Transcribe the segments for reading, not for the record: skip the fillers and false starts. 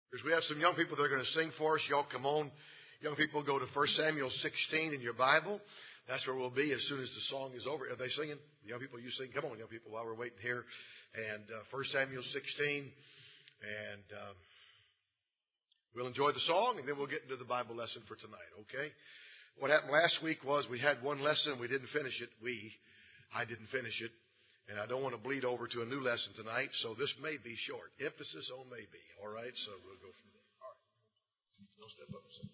Because we have some young people that are going to sing for us. Y'all come on. Young people, go to 1 Samuel 16 in your Bible. That's where we'll be as soon as the song is over. Are they singing? Young people, you sing. Come on, young people, while we're waiting here. And 1 Samuel 16. And we'll enjoy the song, and then we'll get into the Bible lesson for tonight, okay? What happened last week was we had one lesson. We didn't finish it. I didn't finish it. And I don't want to bleed over to a new lesson tonight, so this may be short. Emphasis on maybe, all right? So we'll go from there. All right. Don't step up and say.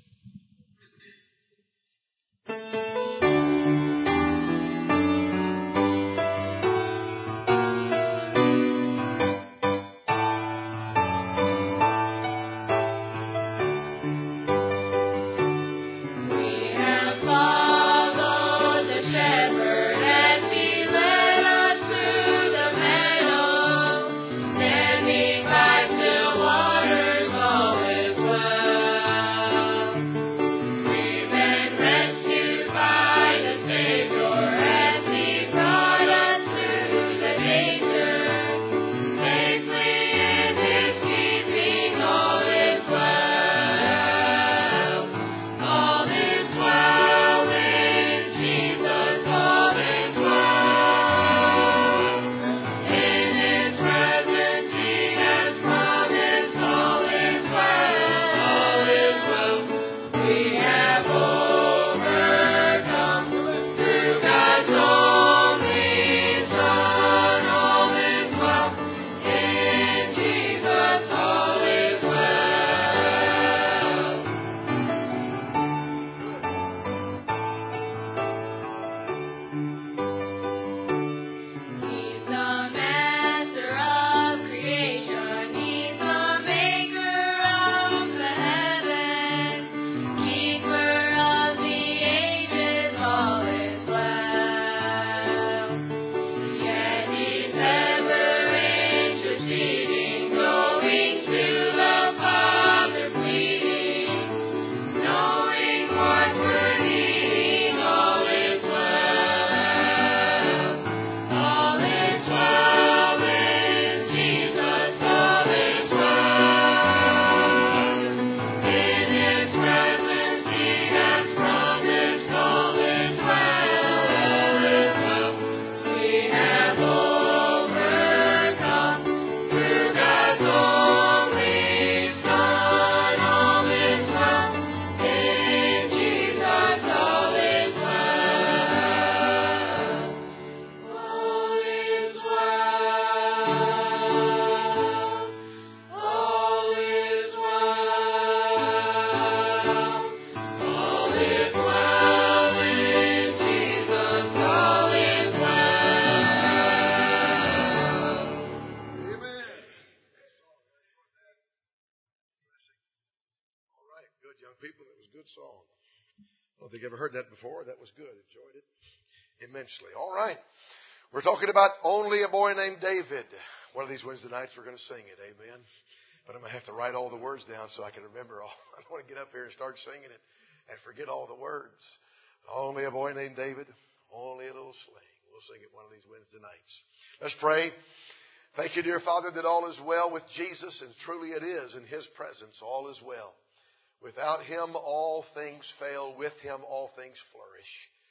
About only a boy named David. One of these Wednesday nights we're going to sing it, amen. But I'm going to have to write all the words down so I can remember all. I don't want to get up here and start singing it and forget all the words. Only a boy named David, only a little sling. We'll sing it one of these Wednesday nights. Let's pray. Thank you, dear Father, that all is well with Jesus, and truly it is. In His presence, all is well. Without Him, all things fail. With Him, all things flourish.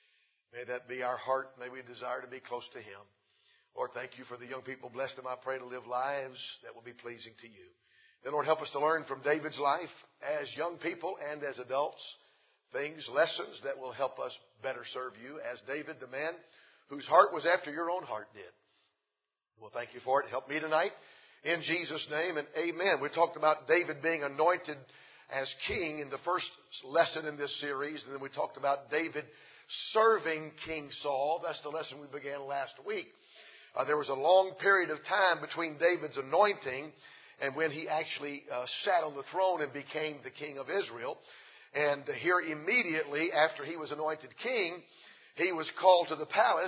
May that be our heart. May we desire to be close to Him. Lord, thank you for the young people. Bless them, I pray, to live lives that will be pleasing to you. Then, Lord, help us to learn from David's life as young people and as adults, lessons that will help us better serve you as David, the man whose heart was after your own heart did. Well, thank you for it. Help me tonight. In Jesus' name, and amen. We talked about David being anointed as king in the first lesson in this series, and then we talked about David serving King Saul. That's the lesson we began last week. There was a long period of time between David's anointing and when he actually sat on the throne and became the king of Israel. And here immediately after he was anointed king, he was called to the palace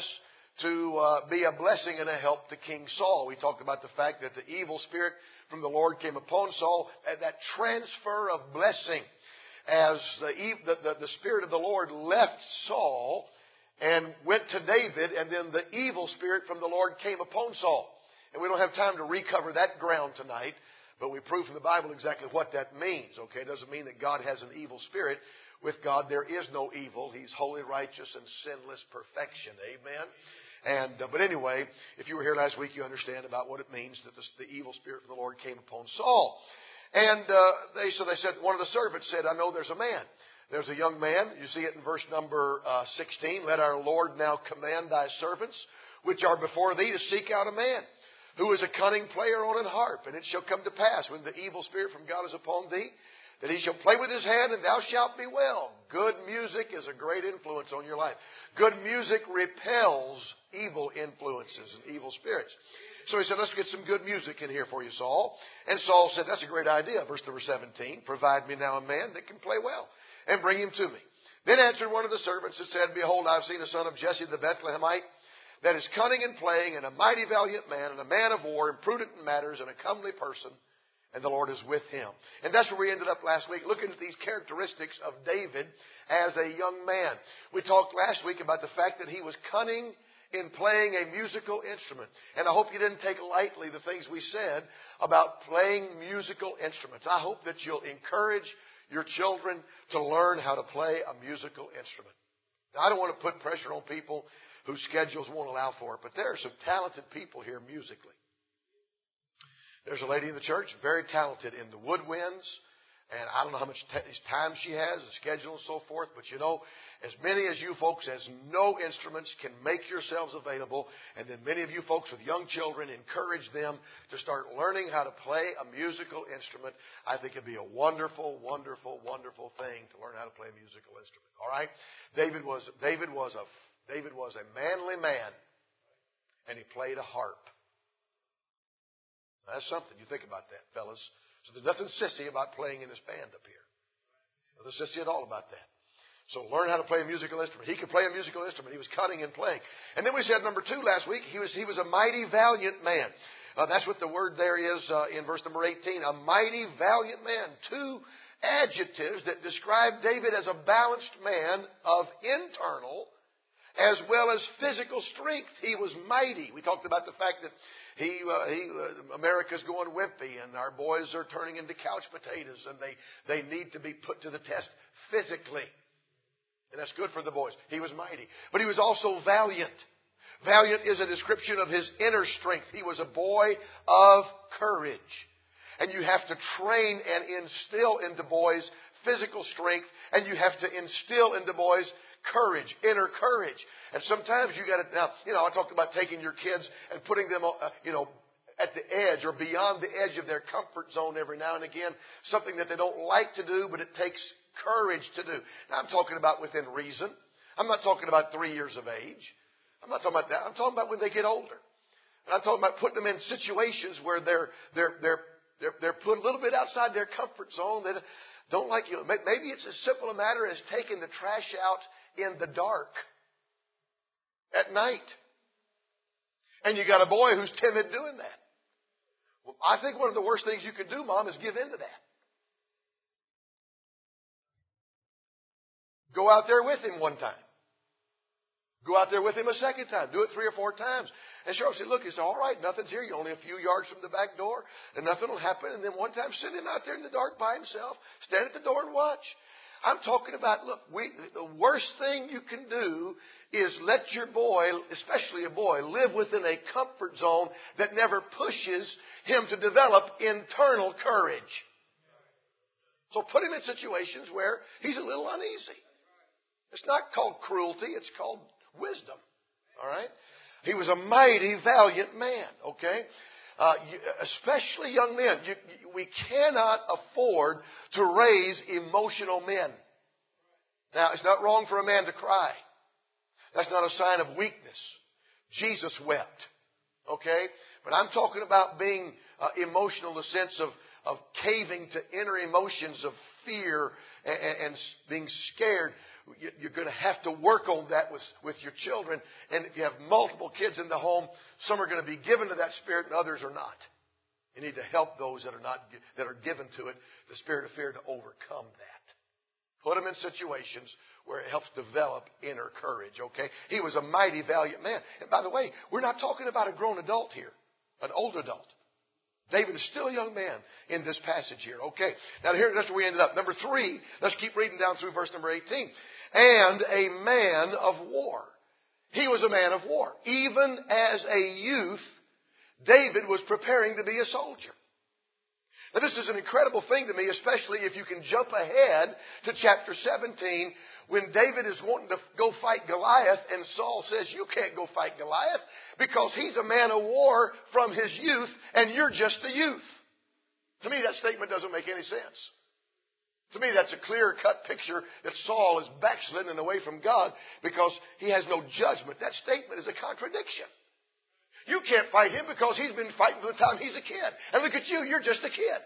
to be a blessing and a help to King Saul. We talked about the fact that the evil spirit from the Lord came upon Saul, and that transfer of blessing as the Spirit of the Lord left Saul and went to David, and then the evil spirit from the Lord came upon Saul. And we don't have time to recover that ground tonight, But we prove from the Bible exactly what that means, okay? It doesn't mean that God has an evil spirit. With God, there is no evil. He's holy, righteous, and sinless perfection. Amen? But anyway, if you were here last week, you understand about what it means that the evil spirit of the Lord came upon Saul. And they said, one of the servants said, I know there's a man. There's a young man. You see it in verse number 16. Let our Lord now command thy servants, which are before thee, to seek out a man who is a cunning player on an harp. And it shall come to pass, when the evil spirit from God is upon thee, that he shall play with his hand, and thou shalt be well. Good music is a great influence on your life. Good music repels evil influences and evil spirits. So he said, let's get some good music in here for you, Saul. And Saul said, that's a great idea. Verse number 17, provide me now a man that can play well, and bring him to me. Then answered one of the servants and said, behold, I have seen a son of Jesse the Bethlehemite, that is cunning in playing, and a mighty valiant man, and a man of war, and prudent in matters, and a comely person, and the Lord is with him. And that's where we ended up last week, looking at these characteristics of David as a young man. We talked last week about the fact that he was cunning in playing a musical instrument. And I hope you didn't take lightly the things we said about playing musical instruments. I hope that you'll encourage your children to learn how to play a musical instrument. Now, I don't want to put pressure on people whose schedules won't allow for it, but there are some talented people here musically. There's a lady in the church, very talented in the woodwinds, and I don't know how much time she has, the schedule and so forth, but you know, as many as you folks as know instruments can make yourselves available, and then many of you folks with young children, encourage them to start learning how to play a musical instrument. I think it'd be a wonderful, wonderful, wonderful thing to learn how to play a musical instrument. All right? David was a manly man, and he played a harp. Now, that's something. You think about that, fellas. So there's nothing sissy about playing in this band up here. Nothing sissy at all about that. So learn how to play a musical instrument. He could play a musical instrument. He was cunning in playing. And then we said number 2 last week, he was a mighty valiant man. That's what the word there is in verse number 18. A mighty valiant man. 2 adjectives that describe David as a balanced man of internal as well as physical strength. He was mighty. We talked about the fact that America's going wimpy, and our boys are turning into couch potatoes, and they need to be put to the test physically. And that's good for the boys. He was mighty. But he was also valiant. Valiant is a description of his inner strength. He was a boy of courage. And you have to train and instill into boys physical strength, and you have to instill into boys courage, inner courage. And sometimes you got to, now, I talked about taking your kids and putting them, at the edge or beyond the edge of their comfort zone every now and again, something that they don't like to do, but it takes courage to do. Now, I'm talking about within reason. I'm not talking about 3 years of age. I'm not talking about that. I'm talking about when they get older. And I'm talking about putting them in situations where they're put a little bit outside their comfort zone. They don't like you. Maybe it's as simple a matter as taking the trash out in the dark at night. And you got a boy who's timid doing that. Well, I think one of the worst things you could do, Mom, is give in to that. Go out there with him one time. Go out there with him a second time. Do it 3 or 4 times. And Cheryl said, look, it's all right. Nothing's here. You're only a few yards from the back door, and nothing will happen. And then one time, send him out there in the dark by himself. Stand at the door and watch. I'm talking about, look, the worst thing you can do is let your boy, especially a boy, live within a comfort zone that never pushes him to develop internal courage. So put him in situations where he's a little uneasy. It's not called cruelty. It's called wisdom. All right? He was a mighty, valiant man. Okay? Especially young men. We cannot afford to raise emotional men. Now, it's not wrong for a man to cry. That's not a sign of weakness. Jesus wept. Okay? But I'm talking about being emotional in the sense of caving to inner emotions of fear and being scared. You're going to have to work on that with your children. And if you have multiple kids in the home, some are going to be given to that spirit and others are not. You need to help those that are given to it, the spirit of fear, to overcome that. Put them in situations where it helps develop inner courage, okay? He was a mighty, valiant man. And by the way, we're not talking about a grown adult here, an old adult. David is still a young man in this passage here. Okay. Now that's where we ended up. Number 3, let's keep reading down through verse number 18. And a man of war. He was a man of war. Even as a youth, David was preparing to be a soldier. Now this is an incredible thing to me, especially if you can jump ahead to chapter 17, when David is wanting to go fight Goliath, and Saul says, you can't go fight Goliath because he's a man of war from his youth, and you're just a youth. To me, that statement doesn't make any sense. To me, that's a clear-cut picture that Saul is backslidden and away from God because he has no judgment. That statement is a contradiction. You can't fight him because he's been fighting from the time he's a kid. And look at you, you're just a kid.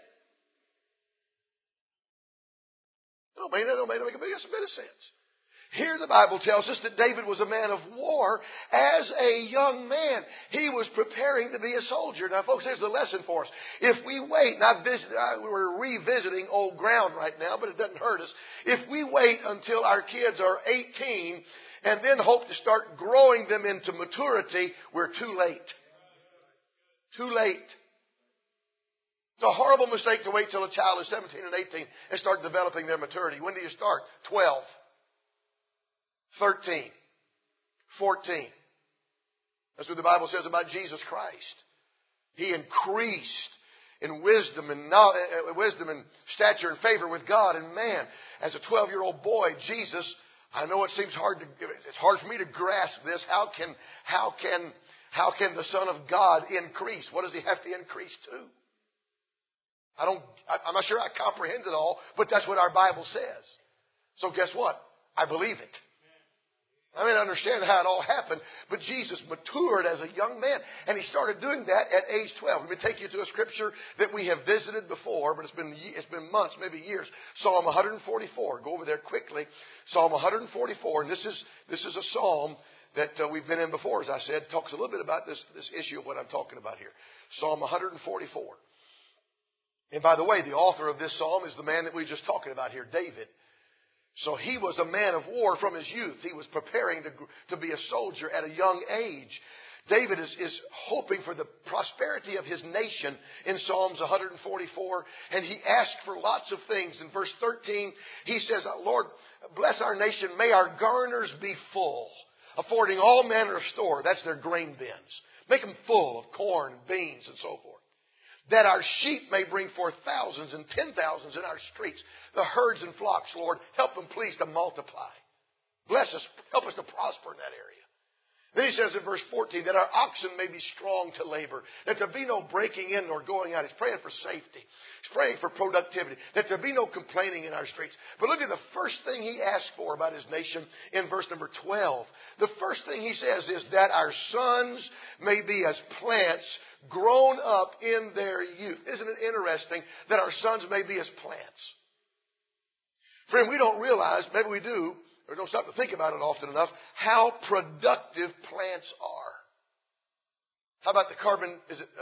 That don't make a bit of sense. Here the Bible tells us that David was a man of war as a young man. He was preparing to be a soldier. Now, folks, there's the lesson for us. If we wait, and we're revisiting old ground right now, but it doesn't hurt us. If we wait until our kids are 18 and then hope to start growing them into maturity, we're too late. Too late. It's a horrible mistake to wait till a child is 17 and 18 and start developing their maturity. When do you start? 12. 13, 14. That's what the Bible says about Jesus Christ. He increased in wisdom and stature and favor with God and man. As a 12-year-old boy, Jesus, I know it seems it's hard for me to grasp this. How can the Son of God increase? What does he have to increase to? I'm not sure I comprehend it all, but that's what our Bible says. So guess what? I believe it. I mean, I understand how it all happened, but Jesus matured as a young man, and he started doing that at age 12. Let me take you to a scripture that we have visited before, but it's been months, maybe years. Psalm 144. Go over there quickly. Psalm 144, and this is a psalm that we've been in before, as I said. It talks a little bit about this issue of what I'm talking about here. Psalm 144. And by the way, the author of this psalm is the man that we were just talking about here, David. So he was a man of war from his youth. He was preparing to be a soldier at a young age. David is hoping for the prosperity of his nation in Psalms 144. And he asked for lots of things. In verse 13, he says, Lord, bless our nation. May our garners be full, affording all manner of store. That's their grain bins. Make them full of corn, beans, and so forth. That our sheep may bring forth thousands and 10,000s in our streets. The herds and flocks, Lord, help them please to multiply. Bless us, help us to prosper in that area. Then he says in verse 14, that our oxen may be strong to labor, that there be no breaking in nor going out. He's praying for safety. He's praying for productivity, that there be no complaining in our streets. But look at the first thing he asked for about his nation in verse number 12. The first thing he says is that our sons may be as plants grown up in their youth. Isn't it interesting that our sons may be as plants? Friend, we don't realize, maybe we do, or don't stop to think about it often enough, how productive plants are. How about the carbon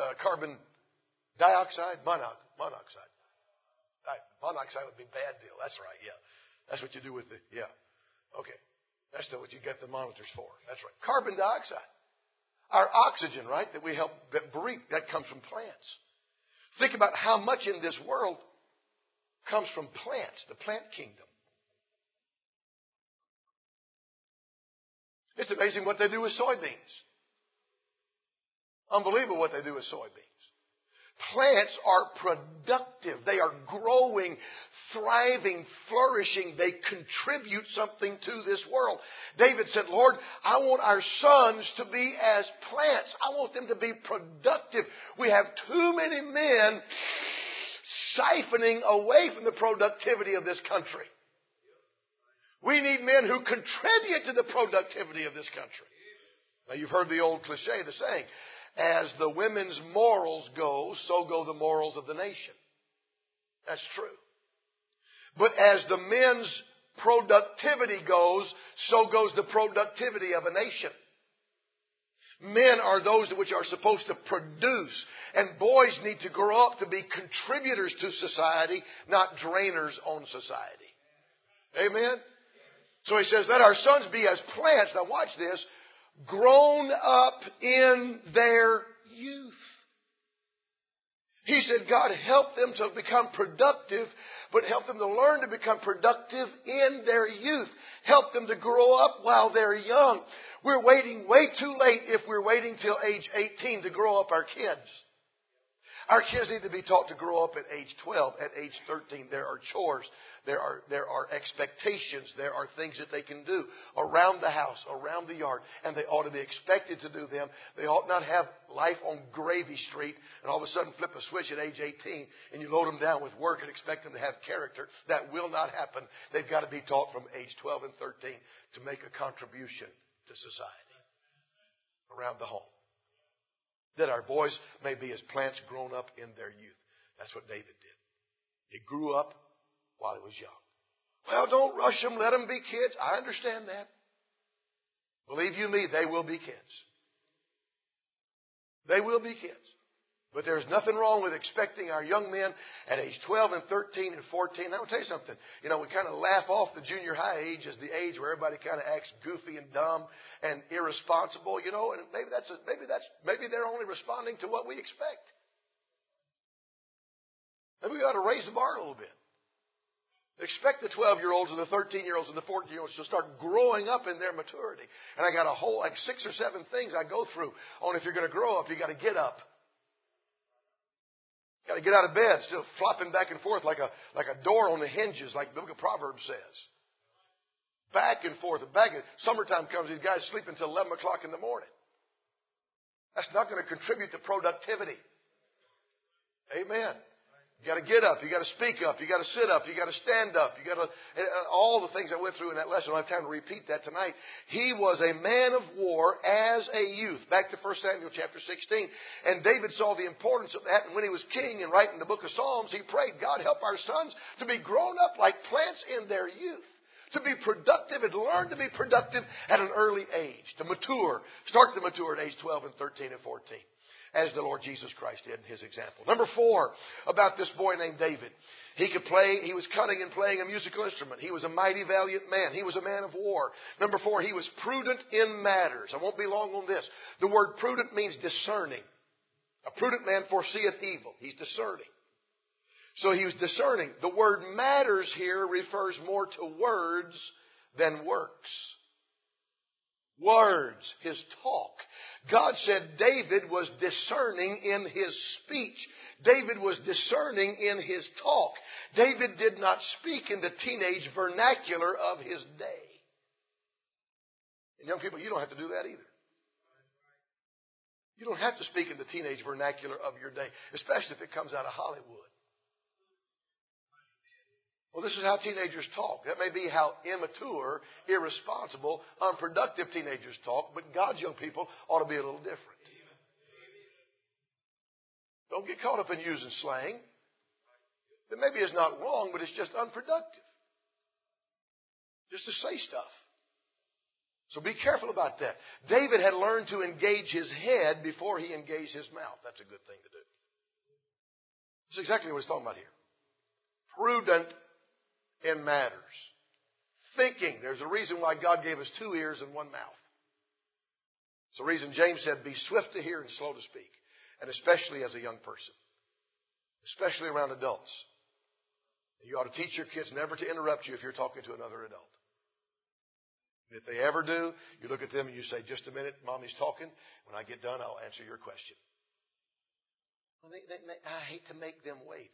dioxide? Monoxide. Monoxide would be a bad deal. That's right, yeah. That's what you do with okay. That's what you get the monitors for. That's right. Carbon dioxide. Our oxygen, right, that we help breathe, that comes from plants. Think about how much in this world comes from plants, the plant kingdom. It's amazing what they do with soybeans. Unbelievable what they do with soybeans. Plants are productive. They are growing, thriving, flourishing. They contribute something to this world. David said, Lord, I want our sons to be as plants. I want them to be productive. We have too many men siphoning away from the productivity of this country. We need men who contribute to the productivity of this country. Now, you've heard the old cliche, the saying, as the women's morals go, so go the morals of the nation. That's true. But as the men's productivity goes, so goes the productivity of a nation. Men are those which are supposed to produce. And boys need to grow up to be contributors to society, not drainers on society. Amen? So he says, let our sons be as plants. Now watch this. Grown up in their youth. He said, God, help them to become productive, but help them to learn to become productive in their youth. Help them to grow up while they're young. We're waiting way too late if we're waiting till age 18 to grow up our kids. Our kids need to be taught to grow up at age 12, at age 13. There are chores. There are expectations. There are things that they can do around the house, around the yard, and they ought to be expected to do them. They ought not have life on Gravy Street and all of a sudden flip a switch at age 18 and you load them down with work and expect them to have character. That will not happen. They've got to be taught from age 12 and 13 to make a contribution to society around the home. That our boys may be as plants grown up in their youth. That's what David did. He grew up while he was young. Well, don't rush them. Let them be kids. I understand that. Believe you me, they will be kids. They will be kids. But there's nothing wrong with expecting our young men at age 12 and 13 and 14. Now, I'll tell you something. You know, we kind of laugh off the junior high age as the age where everybody kind of acts goofy and dumb and irresponsible, you know, and maybe they're only responding to what we expect. Maybe we ought to raise the bar a little bit. Expect the 12-year-olds and the 13-year-olds and the 14-year-olds to start growing up in their maturity. And I got a whole, 6 or 7 things I go through on if you're going to grow up, you got to get up. Got to get out of bed, still flopping back and forth like a door on the hinges, like the book of Proverbs says. Back and forth and back. Summertime comes, these guys sleep until 11 o'clock in the morning. That's not going to contribute to productivity. Amen. You got to get up. You got to speak up. You got to sit up. You got to stand up. You got to all the things I went through in that lesson. I don't have time to repeat that tonight. He was a man of war as a youth. Back to 1 Samuel chapter 16. And David saw the importance of that. And when he was king and writing the book of Psalms, he prayed, God, help our sons to be grown up like plants in their youth. To be productive and learn to be productive at an early age. To mature. Start to mature at age 12 and 13 and 14. As the Lord Jesus Christ did in His example. Number 4, about this boy named David. He could play, he was cunning in playing a musical instrument. He was a mighty valiant man. He was a man of war. Number 4, he was prudent in matters. I won't be long on this. The word prudent means discerning. A prudent man foreseeth evil. He's discerning. So he was discerning. The word matters here refers more to words than works. Words, his talk. God said David was discerning in his speech. David was discerning in his talk. David did not speak in the teenage vernacular of his day. And young people, you don't have to do that either. You don't have to speak in the teenage vernacular of your day, especially if it comes out of Hollywood. Well, this is how teenagers talk. That may be how immature, irresponsible, unproductive teenagers talk, but God's young people ought to be a little different. Don't get caught up in using slang. That maybe is not wrong, but it's just unproductive. Just to say stuff. So be careful about that. David had learned to engage his head before he engaged his mouth. That's a good thing to do. That's exactly what he's talking about here. Prudent in matters. Thinking. There's a reason why God gave us 2 ears and 1 mouth. It's the reason James said, be swift to hear and slow to speak. And especially as a young person. Especially around adults. You ought to teach your kids never to interrupt you if you're talking to another adult. And if they ever do, you look at them and you say, just a minute, Mommy's talking. When I get done, I'll answer your question. Well, I hate to make them wait.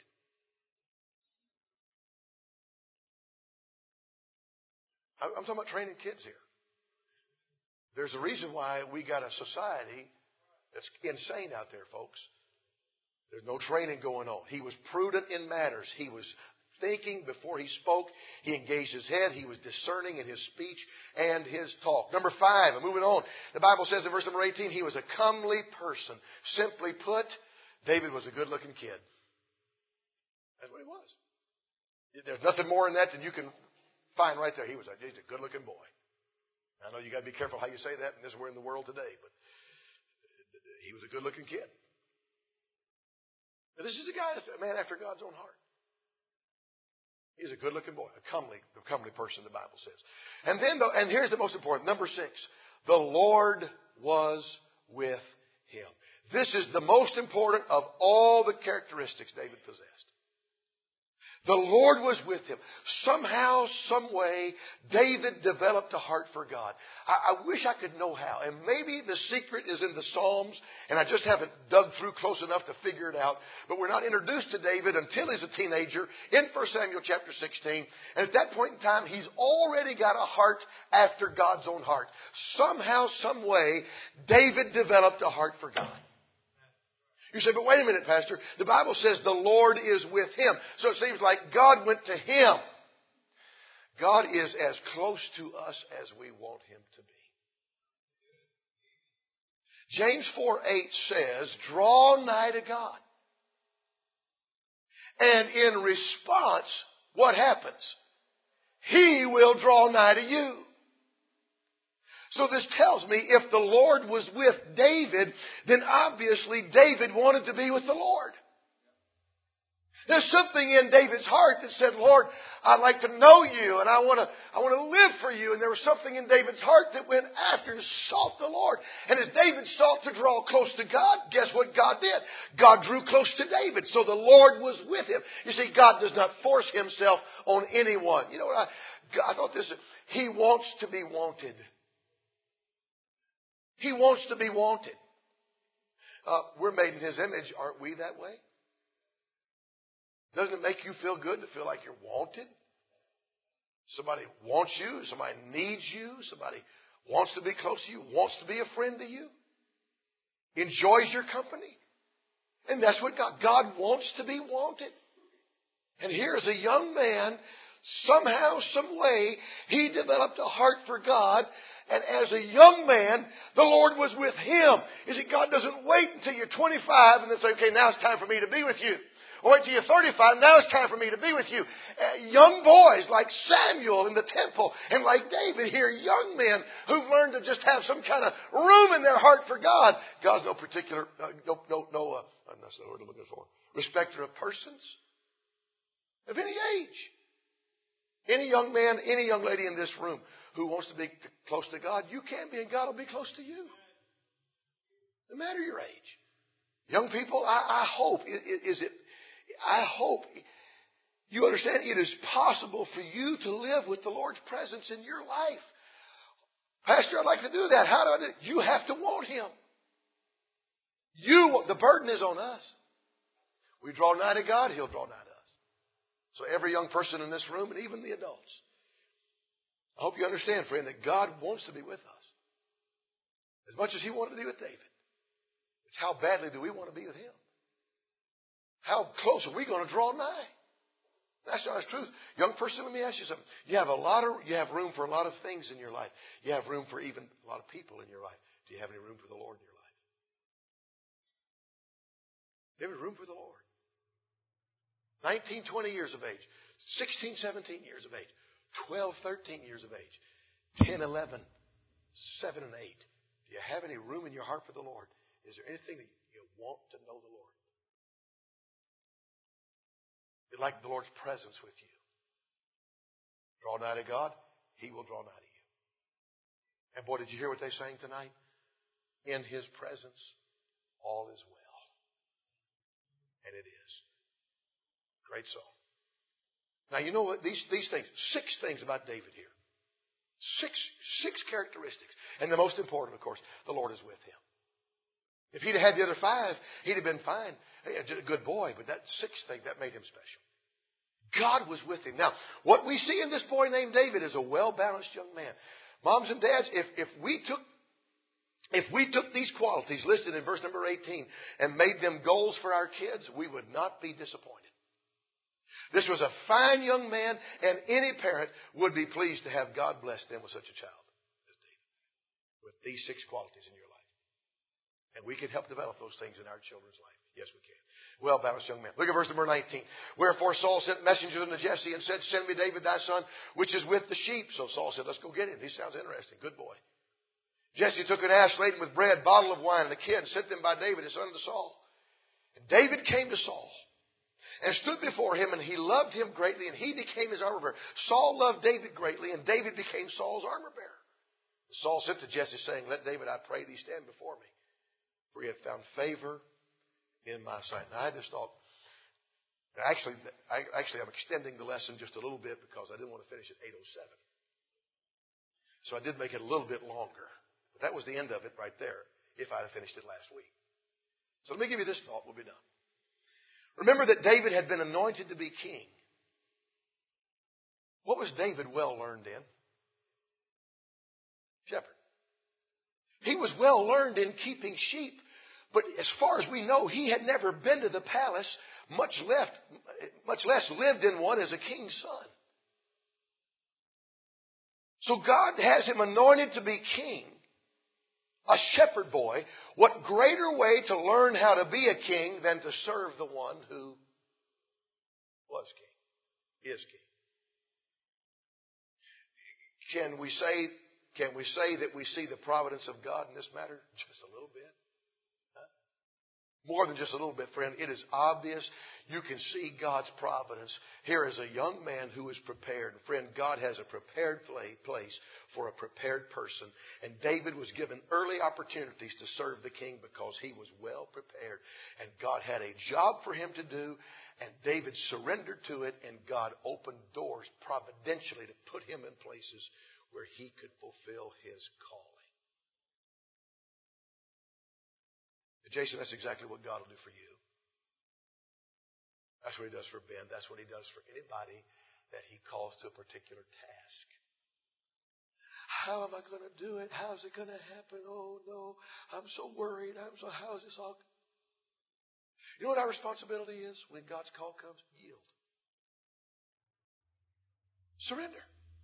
I'm talking about training kids here. There's a reason why we got a society that's insane out there, folks. There's no training going on. He was prudent in matters. He was thinking before he spoke. He engaged his head. He was discerning in his speech and his talk. Number 5, I'm moving on. The Bible says in verse number 18, he was a comely person. Simply put, David was a good-looking kid. That's what he was. There's nothing more in that than you can find right there. He's a good-looking boy. I know you got to be careful how you say that, and this is we're in the world today, but he was a good-looking kid. Now, this is a guy, a man after God's own heart. He's a good-looking boy, a comely person, the Bible says. And then, and here's the most important, number 6, the Lord was with him. This is the most important of all the characteristics David possessed. The Lord was with him. Somehow, some way, David developed a heart for God. I wish I could know how. And maybe the secret is in the Psalms, and I just haven't dug through close enough to figure it out. But we're not introduced to David until he's a teenager in 1 Samuel chapter 16. And at that point in time, he's already got a heart after God's own heart. Somehow, some way, David developed a heart for God. You say, but wait a minute, Pastor. The Bible says the Lord is with him. So it seems like God went to him. God is as close to us as we want him to be. James 4:8 says, draw nigh to God. And in response, what happens? He will draw nigh to you. So this tells me if the Lord was with David, then obviously David wanted to be with the Lord. There's something in David's heart that said, Lord, I'd like to know you and I want to live for you. And there was something in David's heart that went after and sought the Lord. And as David sought to draw close to God, guess what God did? God drew close to David. So the Lord was with him. You see, God does not force himself on anyone. You know what I thought this, he wants to be wanted. He wants to be wanted. We're made in his image. Aren't we that way? Doesn't it make you feel good to feel like you're wanted? Somebody wants you. Somebody needs you. Somebody wants to be close to you. Wants to be a friend to you. Enjoys your company. And that's what God wants to be wanted. And here's a young man. Somehow, some way, he developed a heart for God. And as a young man, the Lord was with him. You see, God doesn't wait until you're 25 and then say, okay, now it's time for me to be with you. Or wait till you're 35, now it's time for me to be with you. Young boys like Samuel in the temple and like David here, young men who've learned to just have some kind of room in their heart for God. God's no particular, that's the word I'm looking for, respecter of persons of any age. Any young man, any young lady in this room who wants to be close to God, you can be, and God will be close to you. No matter your age. Young people, I hope you understand it is possible for you to live with the Lord's presence in your life. Pastor, I'd like to do that. How do I do it? You have to want him. The burden is on us. We draw nigh to God, he'll draw nigh to us. So every young person in this room, and even the adults, I hope you understand, friend, that God wants to be with us. As much as he wanted to be with David. It's how badly do we want to be with him? How close are we going to draw nigh? That's the honest truth. Young person, let me ask you something. You have room for a lot of things in your life. You have room for even a lot of people in your life. Do you have any room for the Lord in your life? Do you have any room for the Lord? 19, 20 years of age. 16, 17 years of age. 12, 13 years of age. 10, 11, 7, and 8. Do you have any room in your heart for the Lord? Is there anything that you want to know the Lord? You'd like the Lord's presence with you. Draw nigh to God, he will draw nigh to you. And boy, did you hear what they sang tonight? In his presence, all is well. And it is. Great song. Now, you know what? These things, 6 things about David here. Six characteristics. And the most important, of course, the Lord is with him. If he'd had the other 5, he'd have been fine. Hey, a good boy, but that 6th thing, that made him special. God was with him. Now, what we see in this boy named David is a well-balanced young man. Moms and dads, if we took these qualities listed in verse number 18 and made them goals for our kids, we would not be disappointed. This was a fine young man, and any parent would be pleased to have God bless them with such a child as David, with these 6 qualities in your life. And we can help develop those things in our children's life. Yes, we can. Well-balanced young man. Look at verse number 19. Wherefore Saul sent messengers unto Jesse and said, send me David thy son, which is with the sheep. So Saul said, let's go get him. He sounds interesting. Good boy. Jesse took an ass laden with bread, bottle of wine, and a kid, and sent them by David, his son, to Saul. And David came to Saul and stood before him, and he loved him greatly, and he became his armor bearer. Saul loved David greatly, and David became Saul's armor bearer. Saul sent to Jesse, saying, let David, I pray thee, stand before me. for he hath found favor in my sight. Now, I had this thought. Actually, I'm extending the lesson just a little bit because I didn't want to finish at 8:07. So I did make it a little bit longer. But that was the end of it right there if I had finished it last week. So let me give you this thought. We'll be done. Remember that David had been anointed to be king. What was David well learned in? Shepherd. He was well learned in keeping sheep. But as far as we know, he had never been to the palace, much less lived in one as a king's son. So God has him anointed to be king, a shepherd boy. What greater way to learn how to be a king than to serve the one who was king, is king? Can we say that we see the providence of God in this matter? Just a little bit. More than just a little bit, friend. It is obvious. You can see God's providence. Here is a young man who is prepared. Friend, God has a prepared place for a prepared person. And David was given early opportunities to serve the king because he was well prepared. And God had a job for him to do. And David surrendered to it. And God opened doors providentially to put him in places where he could fulfill his calling. Jason, that's exactly what God will do for you. That's what he does for Ben. That's what he does for anybody that he calls to a particular task. How am I going to do it? How's it going to happen? Oh, no. I'm so worried. How is this all? You know what our responsibility is when God's call comes? Yield. Surrender.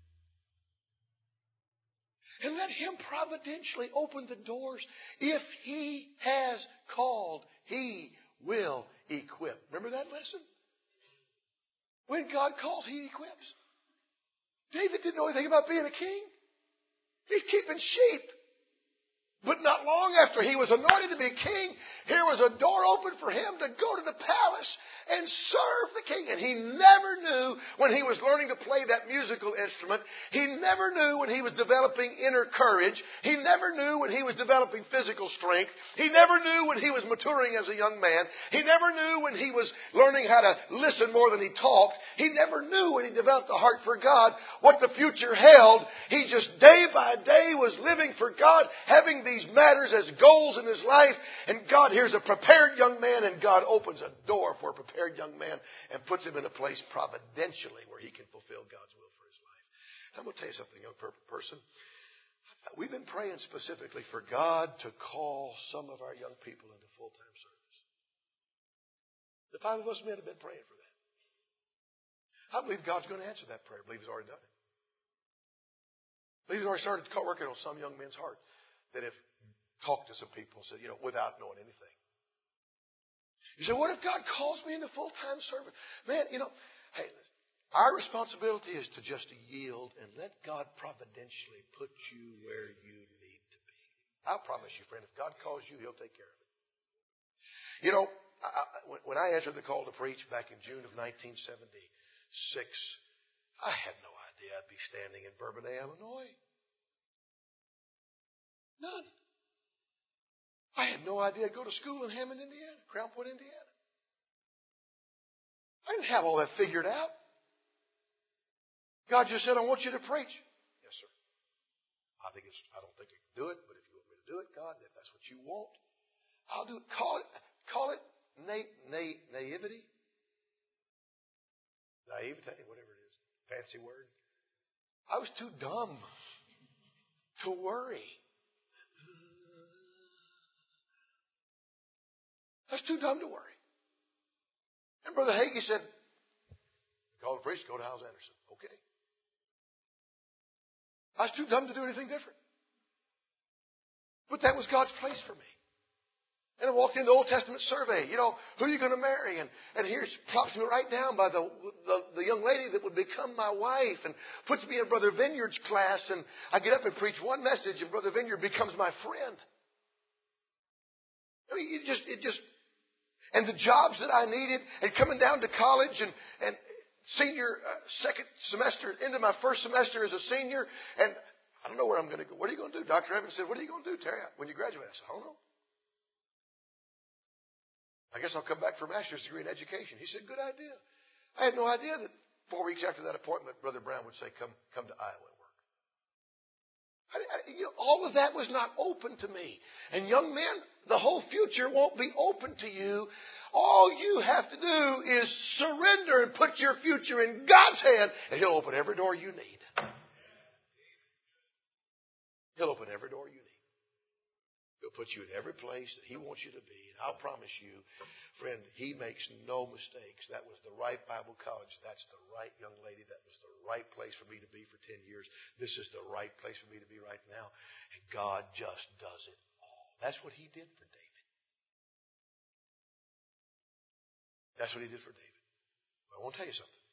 And let him providentially open the doors. If he has called, he will equip. Remember that lesson? When God calls, he equips. David didn't know anything about being a king. He's keeping sheep. But not long after he was anointed to be king, here was a door open for him to go to the palace and serve the king. And he never knew when he was learning to play that musical instrument. He never knew when he was developing inner courage. He never knew when he was developing physical strength. He never knew when he was maturing as a young man. He never knew when he was learning how to listen more than he talked. He never knew when he developed a heart for God what the future held. He just day by day was living for God, having these matters as goals in his life. And God hears a prepared young man, and God opens a door for a prepared young man and puts him in a place providentially where he can fulfill God's will for his life. I'm going to tell you something, young person. We've been praying specifically for God to call some of our young people into full-time service. The 5 of us men have been praying for that. I believe God's going to answer that prayer. I believe He's already done it. I believe He's already started working on some young men's hearts that have talked to some people and said, without knowing anything. You say, what if God calls me into full-time service? Man, hey, our responsibility is to just yield and let God providentially put you where you need to be. I'll promise you, friend, if God calls you, He'll take care of it. When I answered the call to preach back in June of 1976, I had no idea I'd be standing in Bourbonnais, Illinois. None. I had no idea I'd go to school in Hammond, Indiana, Crown Point, Indiana. I didn't have all that figured out. God just said, I want you to preach. Yes, sir. I don't think I can do it, but if you want me to do it, God, if that's what you want, I'll do it. Call it naivety. Naivete, whatever it is. Fancy word. I was too dumb to worry. I was too dumb to worry. And Brother Hagee said, call the priest, go to Howes Anderson. Okay. I was too dumb to do anything different. But that was God's place for me. And I walked into the Old Testament survey. Who are you going to marry? And here's props me right down by the young lady that would become my wife, and puts me in Brother Vineyard's class. And I get up and preach one message, and Brother Vineyard becomes my friend. I mean, and the jobs that I needed, and coming down to college and senior second semester into my first semester as a senior, and I don't know where I'm going to go. What are you going to do? Dr. Evans said, what are you going to do, Terry, when you graduate? I said, I don't know. I guess I'll come back for a master's degree in education. He said, good idea. I had no idea that 4 weeks after that appointment, Brother Brown would say, come to Iowa and work. All of that was not open to me. And young men, the whole future won't be open to you. All you have to do is surrender and put your future in God's hand, and He'll open every door you need. He'll open every door you need. He'll put you in every place that He wants you to be. And I'll promise you, friend, He makes no mistakes. That was the right Bible college. That's the right young lady. That was the right place for me to be for 10 years. This is the right place for me to be right now. And God just does it all. That's what He did for David. That's what He did for David. But I want to tell you something.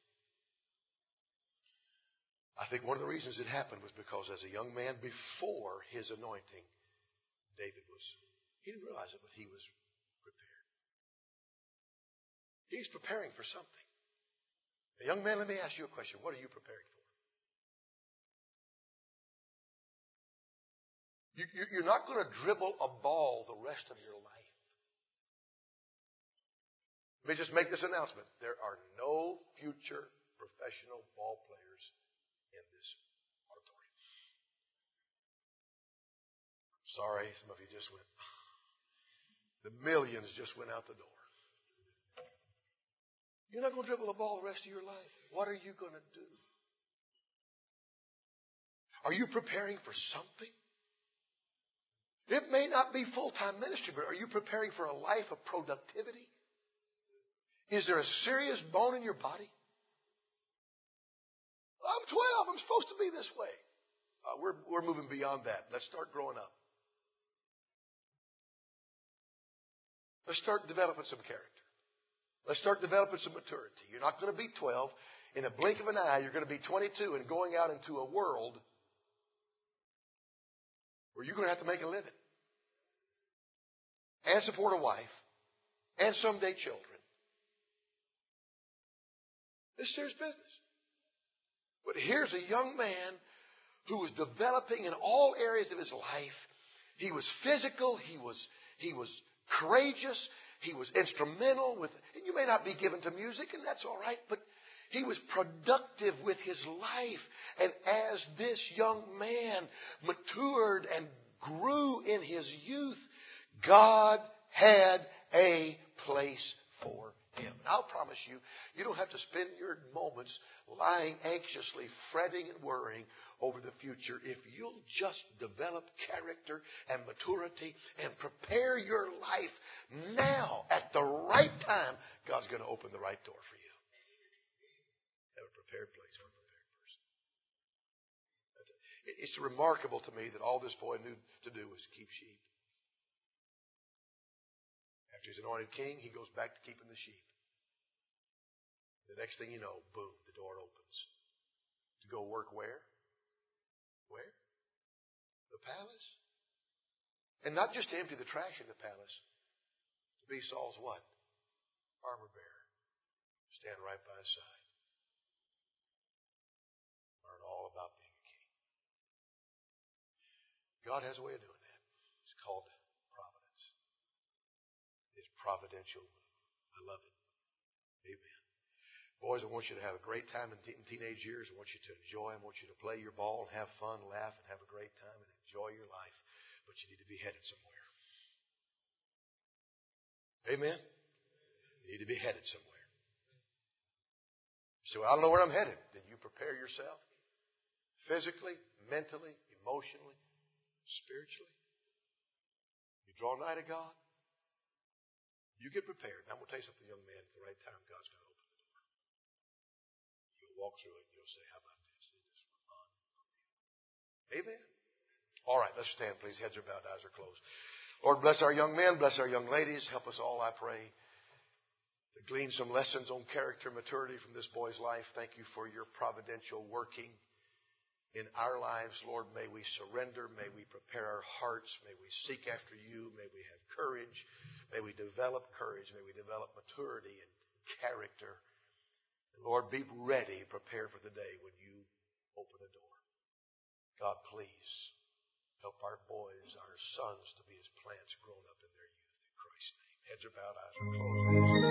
I think one of the reasons it happened was because as a young man before his anointing, he didn't realize it, but he was prepared. He's preparing for something. Now, young man, let me ask you a question. What are you preparing for? You're not going to dribble a ball the rest of your life. Let me just make this announcement. There are no future professional ball players in this auditorium. Sorry, some of you just went. The millions just went out the door. You're not going to dribble a ball the rest of your life. What are you going to do? Are you preparing for something? It may not be full-time ministry, but are you preparing for a life of productivity? Is there a serious bone in your body? I'm 12. I'm supposed to be this way. We're moving beyond that. Let's start growing up. Let's start developing some character. Let's start developing some maturity. You're not going to be 12. In a blink of an eye, you're going to be 22 and going out into a world where you're going to have to make a living and support a wife and someday children. This is serious business. But here's a young man who was developing in all areas of his life. He was physical. He was courageous. He was instrumental with, and you may not be given to music, and that's all right, but he was productive with his life. And as this young man matured and grew in his youth, God had a place for him. And I'll promise you, you don't have to spend your moments lying anxiously, fretting and worrying over the future. If you'll just develop character and maturity and prepare your life now at the right time, God's going to open the right door for you. Have a prepared place for a prepared person. It's remarkable to me that all this boy knew to do was keep sheep. After he's anointed king, he goes back to keeping the sheep. The next thing you know, boom, the door opens. To go work where? Where? The palace. And not just to empty the trash in the palace. To be Saul's what? Armor bearer. Stand right by his side. Learn all about being a king. God has a way of doing that. It's called providence. It's providential move. I love it. Amen. Boys, I want you to have a great time in teenage years. I want you to enjoy. I want you to play your ball and have fun, laugh, and have a great time and enjoy your life. But you need to be headed somewhere. Amen? You need to be headed somewhere. So I don't know where I'm headed. Then you prepare yourself physically, mentally, emotionally, spiritually. You draw nigh to God. You get prepared. And I'm going to tell you something, young man. At the right time, God's going to open the door. You'll walk through it and you'll say, how about this? This is fun. Amen. All right, let's stand, please. Heads are bowed, eyes are closed. Lord, bless our young men, bless our young ladies. Help us all, I pray, to glean some lessons on character maturity from this boy's life. Thank you for your providential working in our lives. Lord, may we surrender. May we prepare our hearts. May we seek after you. May we have courage. May we develop courage. May we develop maturity and character. And Lord, be ready, prepare for the day when you open the door. God, please help our boys, our sons, to be as plants grown up in their youth. In Christ's name. Heads are bowed, eyes are closed.